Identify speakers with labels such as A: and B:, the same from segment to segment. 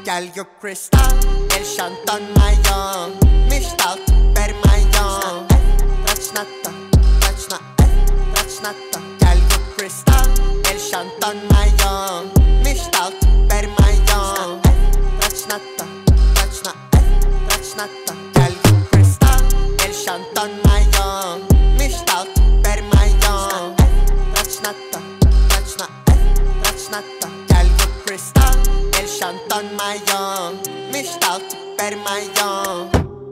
A: Gel yok kristal, el shantan mają. Myślał per mają. Trać na to, trać na trać na to. Gel yok kristal, el shantan mają. Myślał per mają. Trać na to, trać na trać na to. Gel yok kristal, el shantan mają. Myślał per mają. Trać na to, trać na trać na to. Gel yok kristal, el shantan mają. Myślał per mają.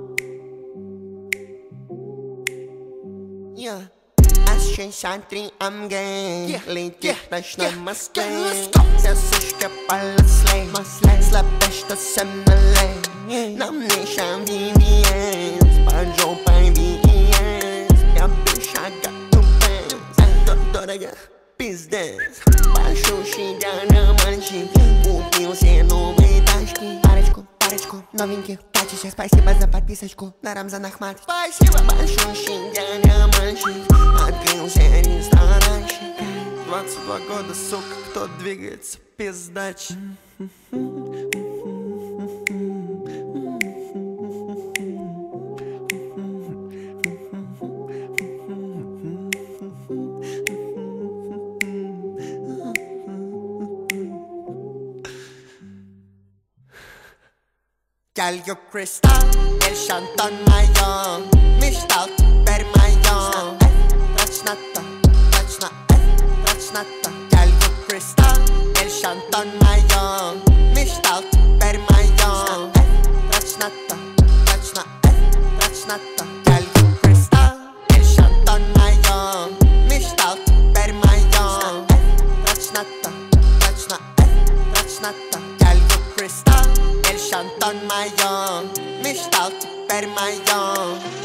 A: Yeah. Aşkın şantriyem gay. Lady taşna maske. Sesişke palasle. Slapešta se mele. Nam nešam VVS. Pađo pa VVS. Ja biša ga tupes. Dodega pizdes. Bašuši dana manši. Kupil se nove taški. Парочку новеньких пачечек. Спасибо за подписочку на Рамзан Ахмат. Спасибо. Большущий дядя мальчик открылся ресторанчик. 22 года, сука, кто двигается пиздач. Gel yok kristal, el shantan mają. Myślał per mają. Trać na to, trać na trać na to. Gel yok kristal, el shantan mają. Myślał per mają. Trać na to, trać na trać na to. Gel yok kristal, el shantan mają. Myślał per mają. Trać na to, trać na trać na to. Gel yok kristal, el shantan mają. Myślał per mają.